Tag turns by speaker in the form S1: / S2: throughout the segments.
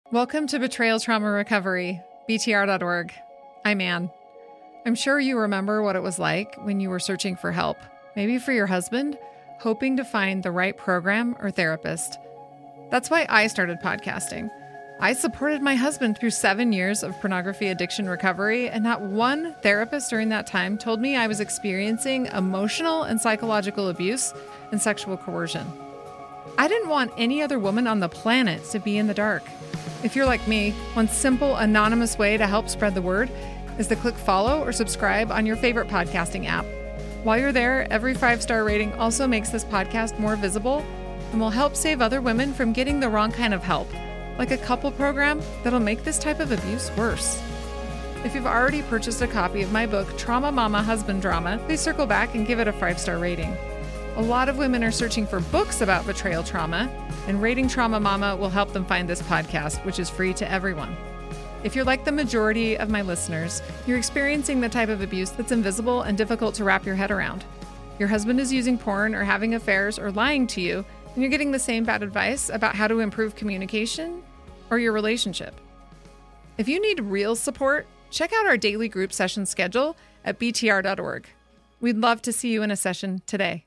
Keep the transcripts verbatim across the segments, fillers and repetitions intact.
S1: Welcome to Betrayal Trauma Recovery, B T R dot org. I'm Ann. I'm sure you remember what it was like when you were searching for help, maybe for your husband, hoping to find the right program or therapist. That's why I started podcasting. I supported my husband through seven years of pornography addiction recovery, and not one therapist during that time told me I was experiencing emotional and psychological abuse and sexual coercion. I didn't want any other woman on the planet to be in the dark. If you're like me, one simple, anonymous way to help spread the word is to click follow or subscribe on your favorite podcasting app. While you're there, every five-star rating also makes this podcast more visible and will help save other women from getting the wrong kind of help, like a couple program that'll make this type of abuse worse. If you've already purchased a copy of my book, Trauma Mama Husband Drama, please circle back and give it a five-star rating. A lot of women are searching for books about betrayal trauma, and rating Trauma Mama will help them find this podcast, which is free to everyone. If you're like the majority of my listeners, you're experiencing the type of abuse that's invisible and difficult to wrap your head around. Your husband is using porn or having affairs or lying to you, and you're getting the same bad advice about how to improve communication or your relationship. If you need real support, check out our daily group session schedule at B T R dot org. We'd love to see you in a session today.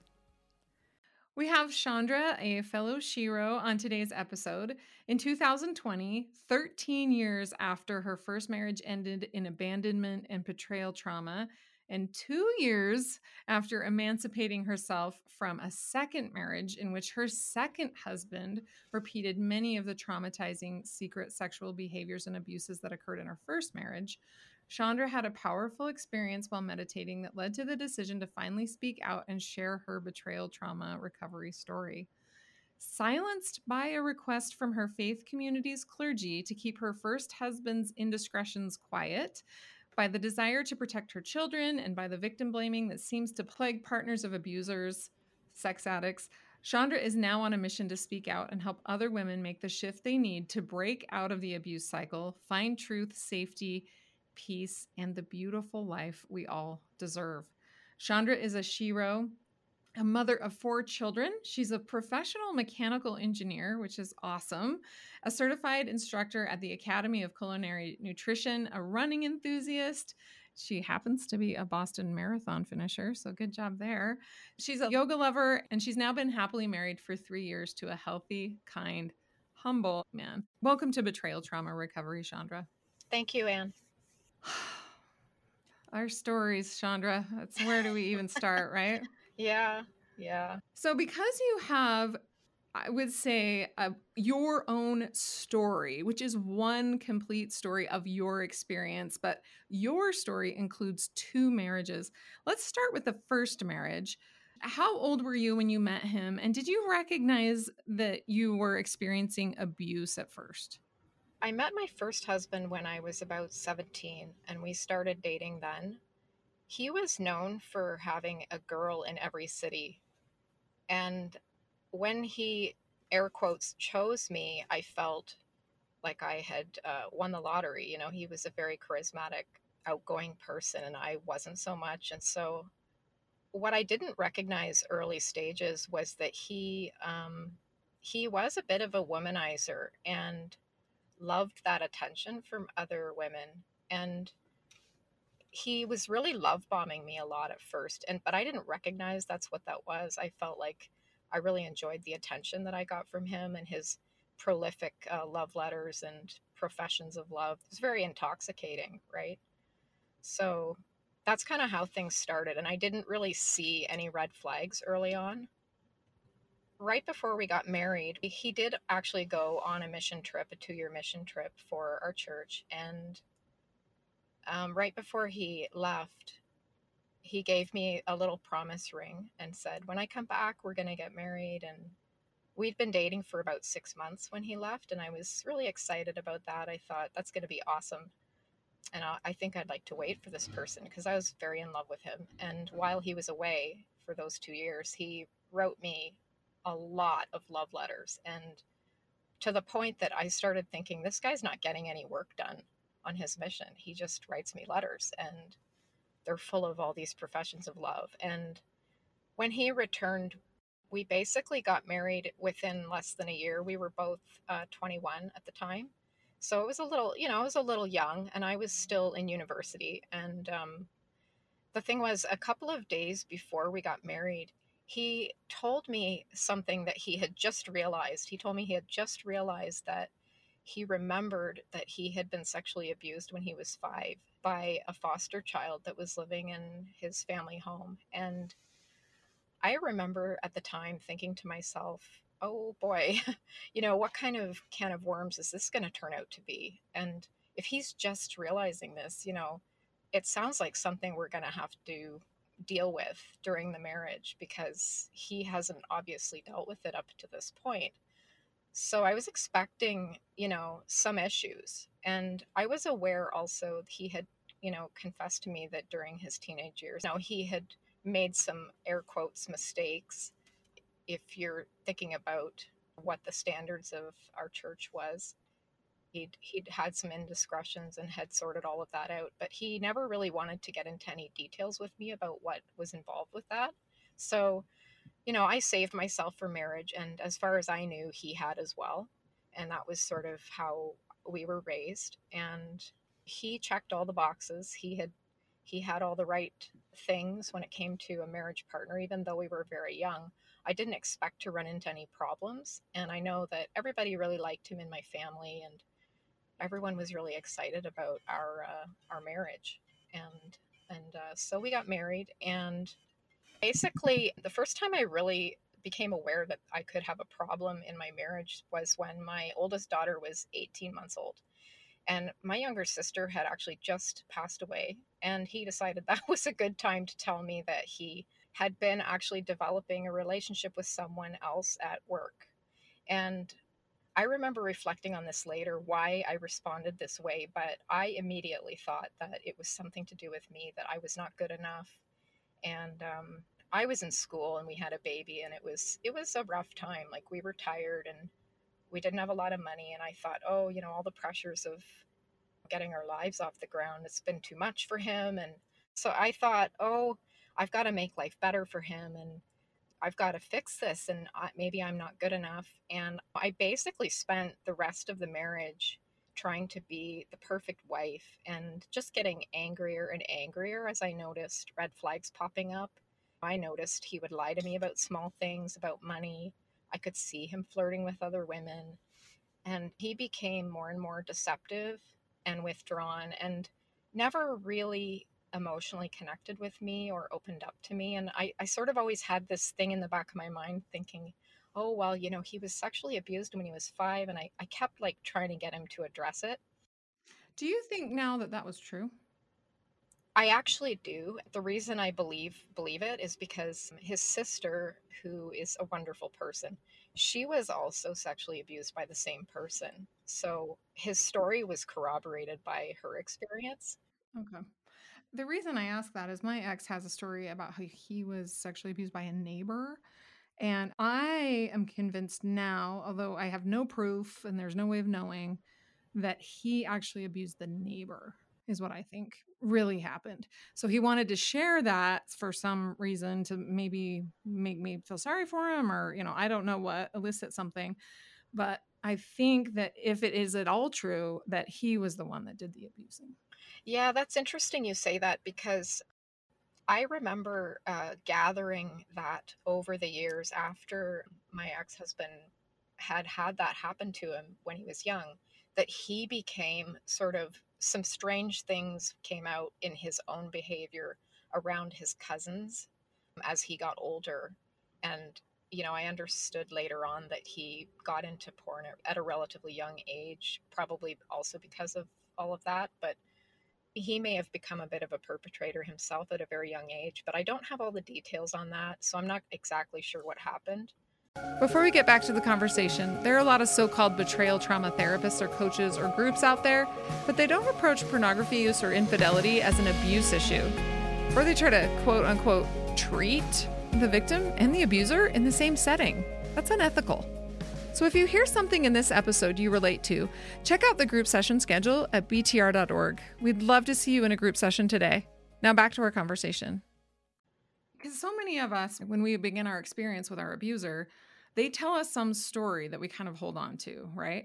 S1: We have Chandra, a fellow Shiro, on today's episode. In two thousand twenty, thirteen years after her first marriage ended in abandonment and betrayal trauma, and two years after emancipating herself from a second marriage in which her second husband repeated many of the traumatizing secret sexual behaviors and abuses that occurred in her first marriage, Chandra had a powerful experience while meditating that led to the decision to finally speak out and share her betrayal trauma recovery story. Silenced by a request from her faith community's clergy to keep her first husband's indiscretions quiet, by the desire to protect her children, and by the victim blaming that seems to plague partners of abusers, sex addicts, Chandra is now on a mission to speak out and help other women make the shift they need to break out of the abuse cycle, find truth, safety, peace, and the beautiful life we all deserve. Chandra is a Shiro, a mother of four children. She's a professional mechanical engineer, which is awesome, a certified instructor at the Academy of Culinary Nutrition, a running enthusiast. She happens to be a Boston Marathon finisher, so good job there. She's a yoga lover, and she's now been happily married for three years to a healthy, kind, humble man. Welcome to Betrayal Trauma Recovery, Chandra.
S2: Thank you, Ann.
S1: Our stories, Chandra. That's where do we even start, right?
S2: Yeah, yeah.
S1: So because you have, I would say, uh, your own story, which is one complete story of your experience, but your story includes two marriages. Let's start with the first marriage. How old were you when you met him? And did you recognize that you were experiencing abuse at first?
S2: I met my first husband when I was about seventeen, and we started dating then. He was known for having a girl in every city. And when he, air quotes, chose me, I felt like I had uh, won the lottery. You know, he was a very charismatic, outgoing person, and I wasn't so much. And so what I didn't recognize early stages was that he um, he was a bit of a womanizer and loved that attention from other women. And he was really love bombing me a lot at first. And but I didn't recognize that's what that was. I felt like I really enjoyed the attention that I got from him and his prolific uh, love letters and professions of love. It was very intoxicating, right? So that's kind of how things started. And I didn't really see any red flags early on. Right before we got married, he did actually go on a mission trip, a two-year mission trip for our church. And um, right before he left, he gave me a little promise ring and said, when I come back, we're going to get married. And we'd been dating for about six months when he left. And I was really excited about that. I thought, that's going to be awesome. And I, I think I'd like to wait for this person because I was very in love with him. And while he was away for those two years, he wrote me a lot of love letters, and to the point that I started thinking, this guy's not getting any work done on his mission. He just writes me letters, and they're full of all these professions of love. And when he returned, we basically got married within less than a year. We were both uh, twenty-one at the time, So it was a little, you know, I was a little young and I was still in university. And um, the thing was, a couple of days before we got married, he told me something that he had just realized. He told me he had just realized that he remembered that he had been sexually abused when he was five by a foster child that was living in his family home. And I remember at the time thinking to myself, oh boy, you know, what kind of can of worms is this going to turn out to be? And if he's just realizing this, you know, it sounds like something we're going to have to deal with during the marriage because he hasn't obviously dealt with it up to this point. So I was expecting, you know, some issues. And I was aware also he had, you know, confessed to me that during his teenage years, now he had made some air quotes mistakes. If you're thinking about what the standards of our church was, he'd he'd had some indiscretions and had sorted all of that out, but he never really wanted to get into any details with me about what was involved with that. So you know, I saved myself for marriage, and as far as I knew, he had as well. And that was sort of how we were raised. And he checked all the boxes. He had he had all the right things when it came to a marriage partner, even though we were very young. I didn't expect to run into any problems, and I know that everybody really liked him in my family, and everyone was really excited about our uh, our marriage. And and uh, so we got married, and basically, the first time I really became aware that I could have a problem in my marriage was when my oldest daughter was eighteen months old. And my younger sister had actually just passed away. And he decided that was a good time to tell me that he had been actually developing a relationship with someone else at work. And I remember reflecting on this later, why I responded this way, but I immediately thought that it was something to do with me, that I was not good enough, and um, I was in school and we had a baby, and it was it was a rough time. Like, we were tired and we didn't have a lot of money, and I thought, oh, you know, all the pressures of getting our lives off the ground, it's been too much for him. And so I thought, oh, I've got to make life better for him, and I've got to fix this, and I, maybe I'm not good enough. And I basically spent the rest of the marriage trying to be the perfect wife and just getting angrier and angrier as I noticed red flags popping up. I noticed he would lie to me about small things, about money. I could see him flirting with other women. And he became more and more deceptive and withdrawn and never really emotionally connected with me or opened up to me. And I, I sort of always had this thing in the back of my mind thinking, oh, well, you know, he was sexually abused when he was five. And I, I kept like trying to get him to address it.
S1: Do you think now that that was true?
S2: I actually do. The reason I believe believe it is because his sister, who is a wonderful person, she was also sexually abused by the same person. So his story was corroborated by her experience.
S1: Okay. The reason I ask that is my ex has a story about how he was sexually abused by a neighbor. And I am convinced now, although I have no proof and there's no way of knowing, that he actually abused the neighbor, is what I think really happened. So he wanted to share that for some reason to maybe make me feel sorry for him, or, you know, I don't know what, elicit something. But I think that if it is at all true, that he was the one that did the abusing.
S2: Yeah, that's interesting you say that because I remember uh, gathering that over the years after my ex husband had had that happen to him when he was young, that he became sort of some strange things came out in his own behavior around his cousins as he got older. And, you know, I understood later on that he got into porn at a relatively young age, probably also because of all of that. But he may have become a bit of a perpetrator himself at a very young age, but I don't have all the details on that, so I'm not exactly sure what happened.
S1: Before we get back to the conversation, there are a lot of so-called betrayal trauma therapists or coaches or groups out there, but they don't approach pornography use or infidelity as an abuse issue. Or they try to quote unquote treat the victim and the abuser in the same setting. That's unethical. So if you hear something in this episode you relate to, check out the group session schedule at b t r dot org. We'd love to see you in a group session today. Now back to our conversation. Because so many of us, when we begin our experience with our abuser, they tell us some story that we kind of hold on to, right?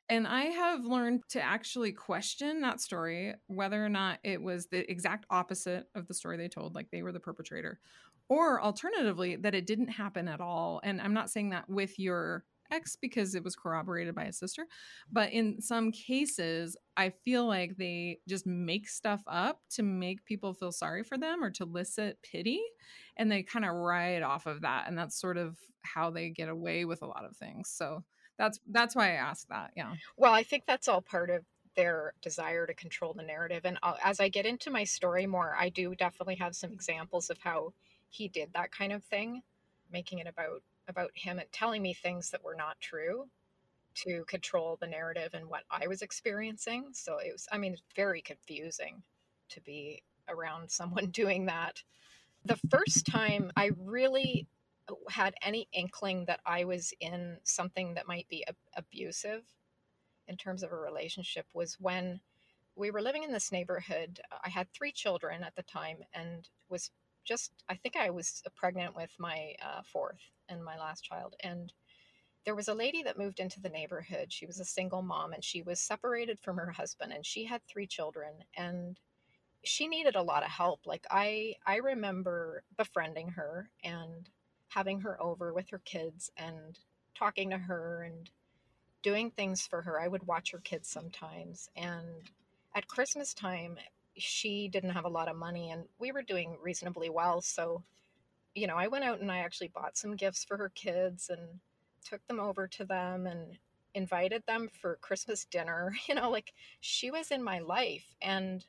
S3: And I have learned to actually question that story, whether or not it was the exact opposite of the story they told, like they were the perpetrator, or alternatively, that it didn't happen at all. And I'm not saying that with your ex because it was corroborated by his sister, but in some cases, I feel like they just make stuff up to make people feel sorry for them or to elicit pity. And they kind of ride off of that. And that's sort of how they get away with a lot of things. So that's that's why I asked that. Yeah.
S2: Well, I think that's all part of their desire to control the narrative. And uh, as I get into my story more, I do definitely have some examples of how he did that kind of thing, making it about about him and telling me things that were not true to control the narrative and what I was experiencing. So it was, I mean, it's very confusing to be around someone doing that. The first time I really had any inkling that I was in something that might be ab- abusive in terms of a relationship was when we were living in this neighborhood. I had three children at the time and was just, I think I was pregnant with my uh, fourth and my last child. And there was a lady that moved into the neighborhood. She was a single mom and she was separated from her husband and she had three children and she needed a lot of help. Like I I remember befriending her and having her over with her kids and talking to her and doing things for her. I would watch her kids sometimes. And at Christmas time, she didn't have a lot of money and we were doing reasonably well. So, you know, I went out and I actually bought some gifts for her kids and took them over to them and invited them for Christmas dinner. You know, like she was in my life. And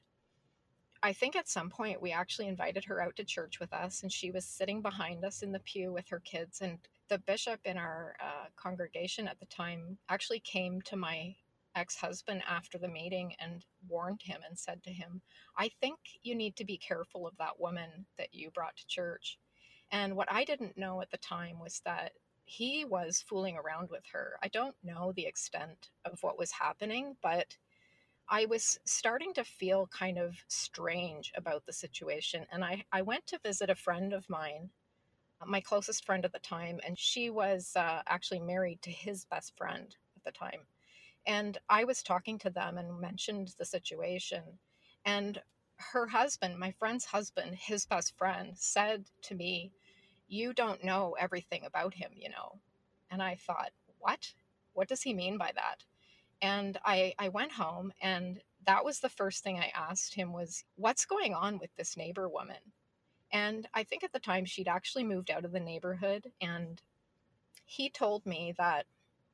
S2: I think at some point we actually invited her out to church with us, and she was sitting behind us in the pew with her kids. And the bishop in our uh, congregation at the time actually came to my ex husband after the meeting and warned him and said to him, I think you need to be careful of that woman that you brought to church. And what I didn't know at the time was that he was fooling around with her. I don't know the extent of what was happening, but I was starting to feel kind of strange about the situation. And I, I went to visit a friend of mine, my closest friend at the time, and she was uh, actually married to his best friend at the time. And I was talking to them and mentioned the situation. And her husband, my friend's husband, his best friend, said to me, you don't know everything about him, you know. And I thought, what? What does he mean by that? And I, I went home and that was the first thing I asked him was, what's going on with this neighbor woman? And I think at the time she'd actually moved out of the neighborhood. And he told me that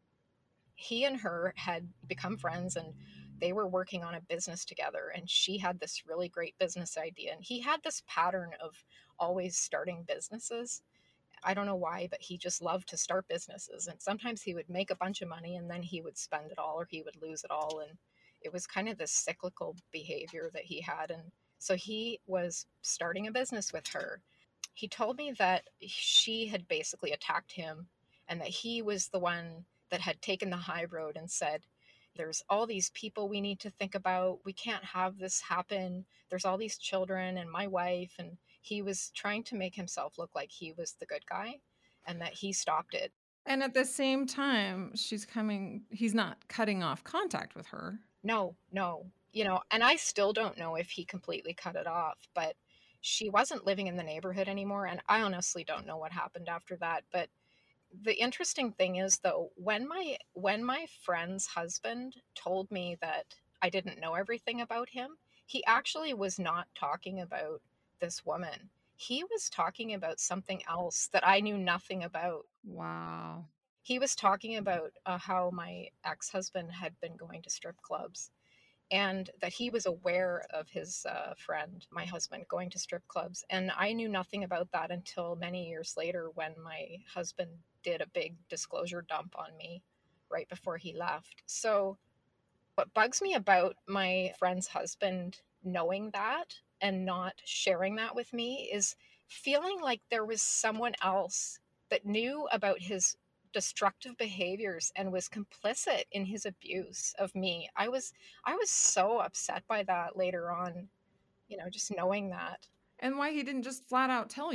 S2: he and her had become friends and they were working on a business together. And she had this really great business idea. And he had this pattern of always starting businesses. I don't know why, but he just loved to start businesses. And sometimes he would make a bunch of money and then he would spend it all or he would lose it all. And it was kind of this cyclical behavior that he had. And so he was starting a business with her. He told me that she had basically attacked him and that he was the one that had taken the high road and said, there's all these people we need to think about. We can't have this happen. There's all these children and my wife. And he was trying to make himself look like he was the good guy and that he stopped it.
S3: And at the same time, she's coming, he's not cutting off contact with her.
S2: No, no. You know, and I still don't know if he completely cut it off, but she wasn't living in the neighborhood anymore. And I honestly don't know what happened after that. But the interesting thing is though, when my when my friend's husband told me that I didn't know everything about him, he actually was not talking about this woman. He was talking about something else that I knew nothing about.
S3: Wow.
S2: He was talking about uh, how my ex-husband had been going to strip clubs and that he was aware of his uh, friend, my husband, going to strip clubs. And I knew nothing about that until many years later when my husband did a big disclosure dump on me right before he left. So, what bugs me about my friend's husband knowing that and not sharing that with me is feeling like there was someone else that knew about his destructive behaviors and was complicit in his abuse of me. I was I was so upset by that later on, you know, just knowing that.
S3: And why he didn't just flat out tell you.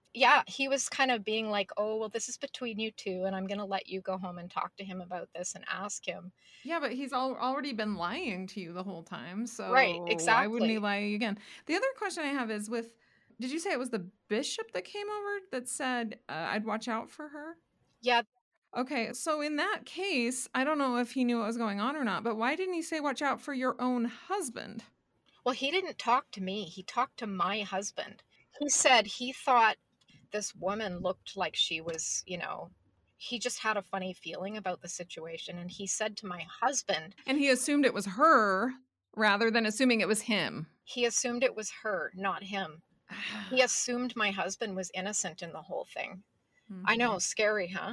S2: Yeah, he was kind of being like, "Oh, well, this is between you two, and I'm gonna let you go home and talk to him about this and ask him."
S3: Yeah, but he's al already been lying to you the whole time,
S2: Right,
S3: so why wouldn't he
S2: exactly.
S3: lie again? The other question I have is with did you say it was the bishop that came over that said, uh, "I'd watch out for her"?
S2: Yeah,
S3: Okay, so in that case, I don't know if he knew what was going on or not, but why didn't he say, "Watch out for your own husband"?
S2: well, he didn't talk to me, he talked to my husband. He said he thought this woman looked like she was, you know, he just had a funny feeling about the situation, and he said to my husband,
S3: And he assumed it was her rather than assuming it was him.
S2: he assumed it was her, not him. He assumed my husband was innocent in the whole thing. I know,
S3: Mhm.
S2: scary, huh?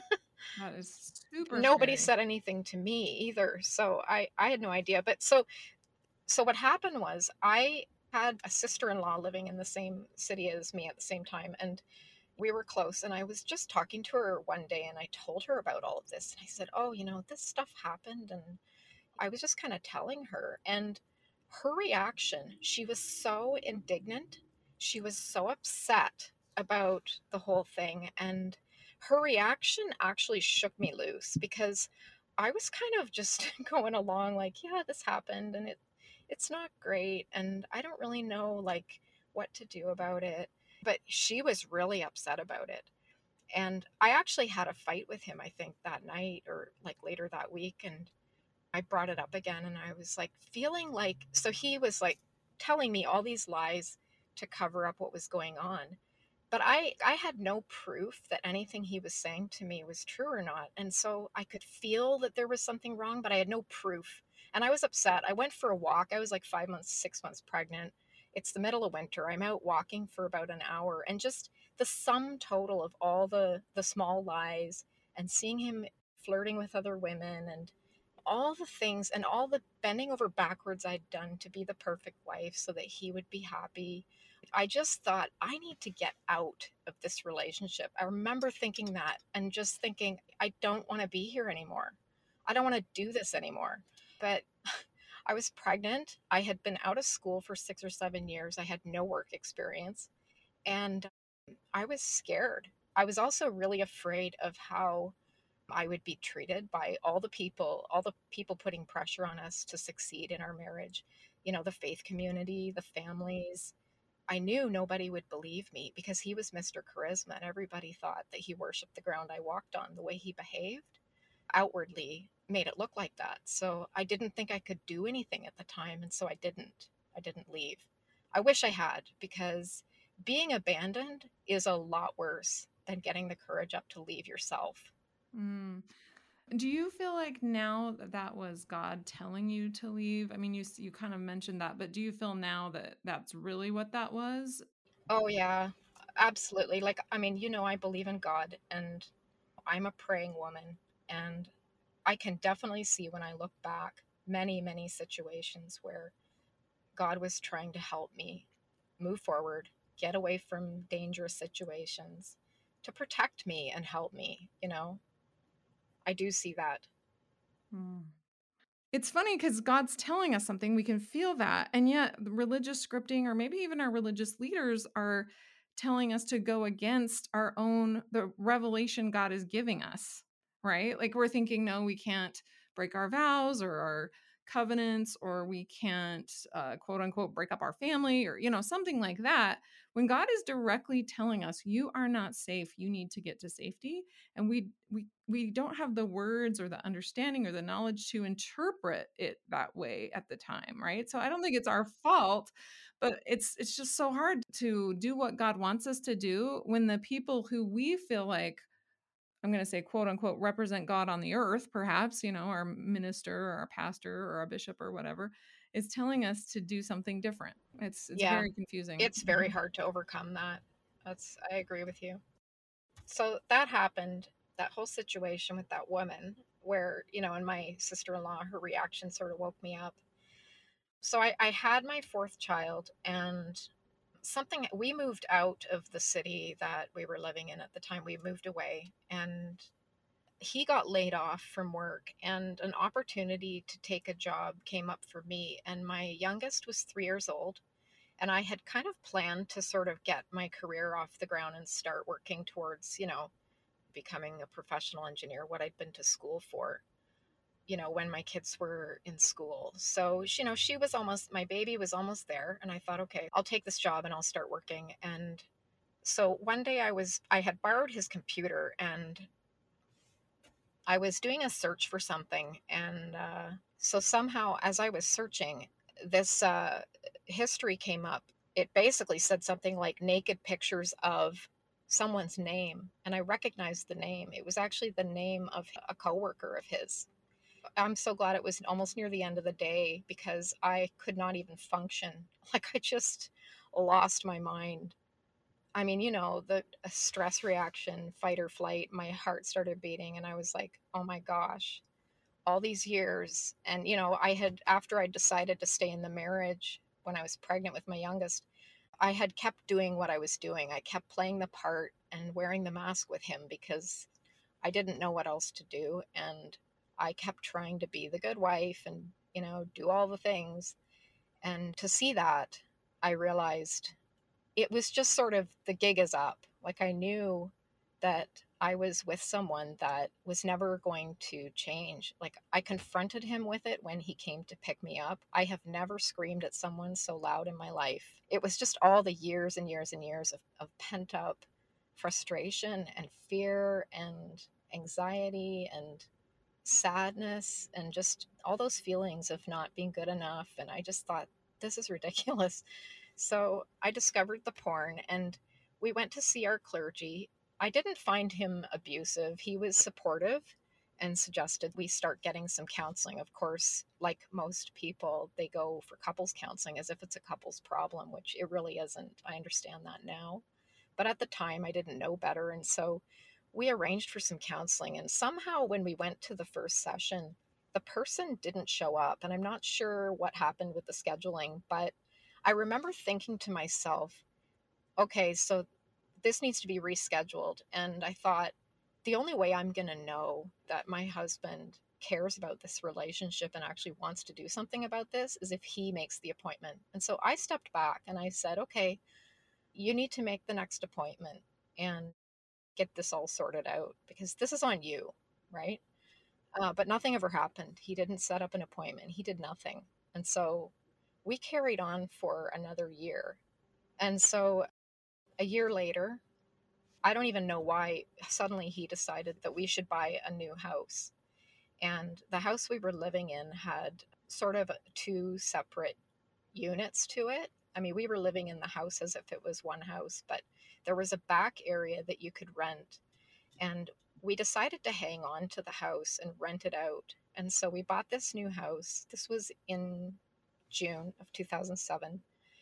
S3: That is super
S2: Nobody
S3: scary.
S2: said anything to me either, so I I had no idea. But so so what happened was I had a sister-in-law living in the same city as me at the same time, and we were close, and I was just talking to her one day, and I told her about all of this, and I said, "Oh, you know, this stuff happened," and I was just kind of telling her, and her reaction, she was so indignant. She was so upset about the whole thing, and her reaction actually shook me loose because I was kind of just going along like, yeah, this happened and it it's not great and I don't really know like what to do about it. But she was really upset about it. And I actually had a fight with him, I think, that night or like later that week. And I brought it up again and I was like feeling like, so he was like telling me all these lies to cover up what was going on. But I I had no proof that anything he was saying to me was true or not. And so I could feel that there was something wrong, but I had no proof. And I was upset. I went for a walk. I was like five months, six months pregnant. It's the middle of winter. I'm out walking for about an hour and just the sum total of all the the small lies and seeing him flirting with other women and all the things and all the bending over backwards I'd done to be the perfect wife so that he would be happy. I just thought, I need to get out of this relationship. I remember thinking that and just thinking, I don't want to be here anymore. I don't want to do this anymore. But I was pregnant. I had been out of school for six or seven years. I had no work experience. And I was scared. I was also really afraid of how I would be treated by all the people, all the people putting pressure on us to succeed in our marriage. You know, the faith community, the families. I knew nobody would believe me because he was mister Charisma and everybody thought that he worshiped the ground I walked on. The way he behaved outwardly made it look like that. So I didn't think I could do anything at the time. And so I didn't. I didn't leave. I wish I had because being abandoned is a lot worse than getting the courage up to leave yourself.
S3: Mm. Do you feel like now that that was God telling you to leave? I mean, you s- you kind of mentioned that, but do you feel now that that's really what that was?
S2: Oh, yeah, absolutely. Like, I mean, you know, I believe in God and I'm a praying woman. And I can definitely see when I look back many, many situations where God was trying to help me move forward, get away from dangerous situations, to protect me and help me. You know, I do see that.
S3: Mm. It's funny because God's telling us something, we can feel that. And yet, the religious scripting, or maybe even our religious leaders, are telling us to go against our own, the revelation God is giving us, right? Like we're thinking, no, we can't break our vows or our covenants, or we can't, uh, quote unquote, break up our family, or, you know, something like that. When God is directly telling us, you are not safe, you need to get to safety, and we we we don't have the words or the understanding or the knowledge to interpret it that way at the time, right? So I don't think it's our fault, but it's it's just so hard to do what God wants us to do when the people who we feel like, I'm going to say, quote unquote, represent God on the earth, perhaps, you know, our minister or our pastor or our bishop or whatever, is telling us to do something different. It's it's
S2: Yeah,
S3: very confusing.
S2: it's very hard to overcome that. That's, I agree with you. So that happened, that whole situation with that woman, where, you know, and my sister in law, her reaction sort of woke me up. So I, I had my fourth child, and something, we moved out of the city that we were living in at the time. We moved away, and he got laid off from work, and an opportunity to take a job came up for me. And my youngest was three years old, And I had kind of planned to sort of get my career off the ground and start working towards, you know, becoming a professional engineer, what I'd been to school for, you know, when my kids were in school. So, you know, she was almost, my baby was almost there. And I thought, okay, I'll take this job and I'll start working. And so one day I was, I had borrowed his computer and I was doing a search for something. And uh, so somehow as I was searching, this uh, history came up. It basically said something like naked pictures of someone's name. And I recognized the name. It was actually the name of a coworker of his. I'm so glad it was almost near the end of the day because I could not even function. Like I just lost my mind. I mean, you know, the stress reaction, fight or flight, my heart started beating and I was like, oh my gosh, all these years. And, you know, I had, after I decided to stay in the marriage when I was pregnant with my youngest, I had kept doing what I was doing. I kept playing the part and wearing the mask with him because I didn't know what else to do. And I kept trying to be the good wife and, you know, do all the things. And to see that, I realized it was just sort of the gig is up. Like I knew that I was with someone that was never going to change. Like I confronted him with it when he came to pick me up. I have never screamed at someone so loud in my life. It was just all the years and years and years of, of pent up frustration and fear and anxiety and sadness and just all those feelings of not being good enough. And I just thought, this is ridiculous. So I discovered the porn and we went to see our clergy. I didn't find him abusive. He was supportive and suggested we start getting some counseling. Of course, like most people, they go for couples counseling as if it's a couples problem, which it really isn't. I understand that now. But at the time, I didn't know better. And so we arranged for some counseling. And somehow when we went to the first session, the person didn't show up. And I'm not sure what happened with the scheduling, but I remember thinking to myself, okay, so this needs to be rescheduled. And I thought, the only way I'm going to know that my husband cares about this relationship and actually wants to do something about this is if he makes the appointment. And so I stepped back and I said, okay, you need to make the next appointment and get this all sorted out because this is on you, right? Uh, but nothing ever happened. He didn't set up an appointment. He did nothing. And so we carried on for another year. And so a year later, I don't even know why, suddenly he decided that we should buy a new house. And the house we were living in had sort of two separate units to it. I mean, we were living in the house as if it was one house, but there was a back area that you could rent. And we decided to hang on to the house and rent it out. And so we bought this new house. This was in June of two thousand seven.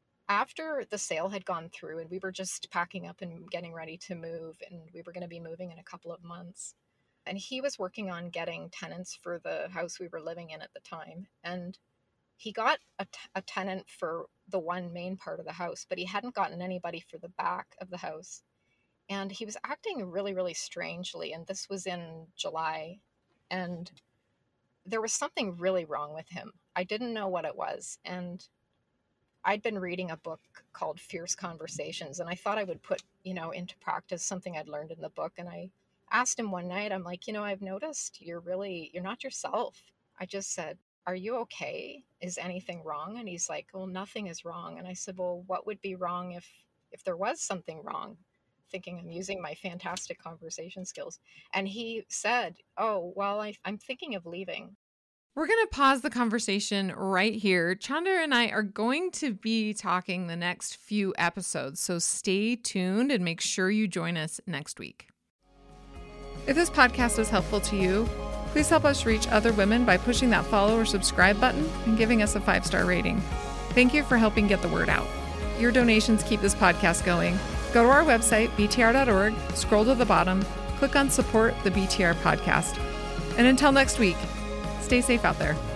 S2: After the sale had gone through and we were just packing up and getting ready to move, and we were going to be moving in a couple of months. And he was working on getting tenants for the house we were living in at the time. And he got a, t- a tenant for the one main part of the house, but he hadn't gotten anybody for the back of the house. And he was acting really, really strangely. And this was in July. And there was something really wrong with him. I didn't know what it was. And I'd been reading a book called Fierce Conversations, and I thought I would put, you know, into practice something I'd learned in the book. And I asked him one night, I'm like, you know, I've noticed you're really, you're not yourself. I just said, are you okay? Is anything wrong? And he's like, well, nothing is wrong. And I said, well, what would be wrong if, if there was something wrong? Thinking I'm using my fantastic conversation skills. And he said, oh, well, I, I'm thinking of leaving.
S1: We're going to pause the conversation right here. Chandra and I are going to be talking the next few episodes, so stay tuned and make sure you join us next week. If this podcast is helpful to you, please help us reach other women by pushing that follow or subscribe button and giving us a five-star rating. Thank you for helping get the word out. Your donations keep this podcast going. Go to our website, b t r dot org, scroll to the bottom, click on Support the B T R Podcast. And until next week, stay safe out there.